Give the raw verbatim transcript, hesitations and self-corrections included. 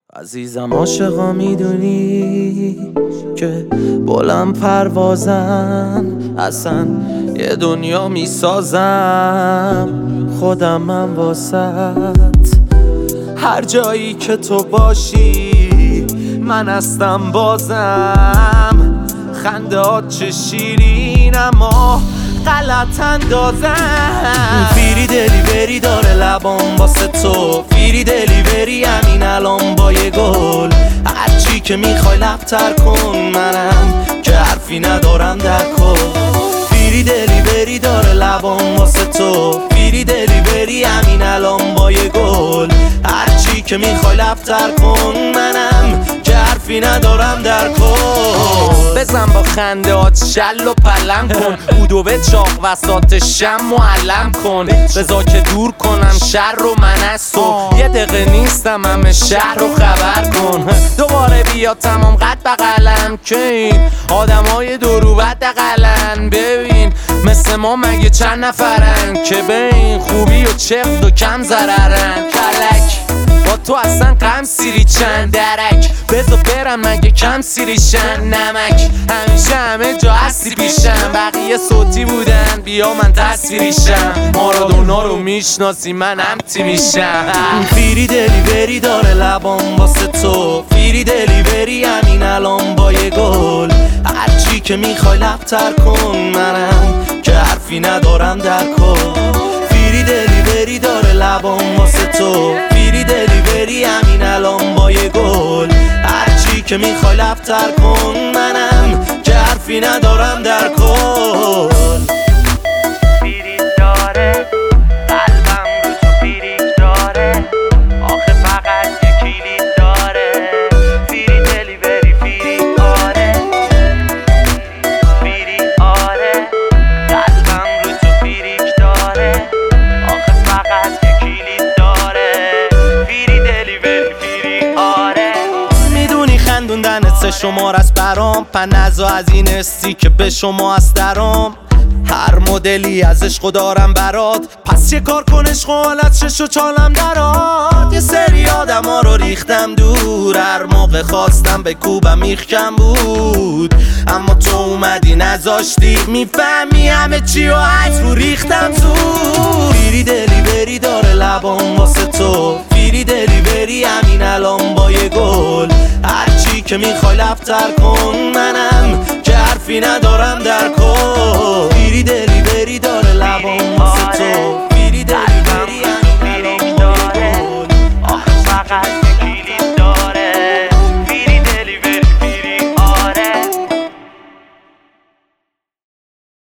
عزیزم عاشقا میدونی که بلند پروازم، اصلا یه دنیا میسازم خودم من واسط. هر جایی که تو باشی من هستم بازم. خندهات چه شیرین اما غلط اندازم. فیری دلی بری داره لبام واسه تو، فیری دلی بری همین الان با یه گل. هرچی که میخوای لبتر کن، منم که حرفی ندارم در کل. فیری دلی بری داره لبام واسه تو، فیری دلی بری همین الان با یه گل. هرچی که میخوای لبتر کن، منم که حرفی ندارم در کل. بزن با خنده هات شل و پلم کن، بودو به چاق وسط شم معلم کن. بذار که دور کنم شر رو من از تو، یه دقیقه نیستم همه شهر رو خبر کن. دوباره بیا تمام قد بغلم که این آدم های دورو بد دقلن. ببین مثل ما مگه چند نفرن که به این خوبی و چفت و کم ضررن. کلک با تو اصلا غم سیری چند درک، بذار برم مگه کم سیریشن نمک. همیشه همه جا هستی پیشم، بقیه صوتی بودن بیا من تصویریشم. مارادونا رو میشناسی من امتی میشم. فیری دلی بری داره لبام واسه تو، فیری دلی بری همین الان با یه گل. هرچی که میخوای لبتر کن، منم که حرفی ندارم در کل. فیری دلی بری داره لبام واسه تو، فیری دلی بری همین الان با یه گل. هرچی که میخوای لبتر کن، منم که حرفی ندارم در کل. فیریک داره قلبم رو تو فیریک داره، آخه فقط یه کلید داره. فیری دلی بری فیریک آره، فیریک آره. قلبم رو تو فیریک داره، آخه فقط یه کلید داره. فیری دلی بری فیریک آره. میدونی خندوندنت سه شمار است برام، پنزا از این استی که به شما است درام. هر مدلی از عشق دارم برات، پس یه کار کن عشق و حالت شش و چالم درات. یه سری آدم ها رو ریختم دور، هر موقع خواستم به کوبم میخکم بود. اما تو اومدی نذاشتی میفهمی همه چی و عطر رو ریختم زود. فیری دلی بری داره لبام واسه تو، فیری دلی بری همین الان با یه گل. هرچی که میخوای لبتر کن، منم که حرفی ندارم در کل. فیری دلی بری داره لبام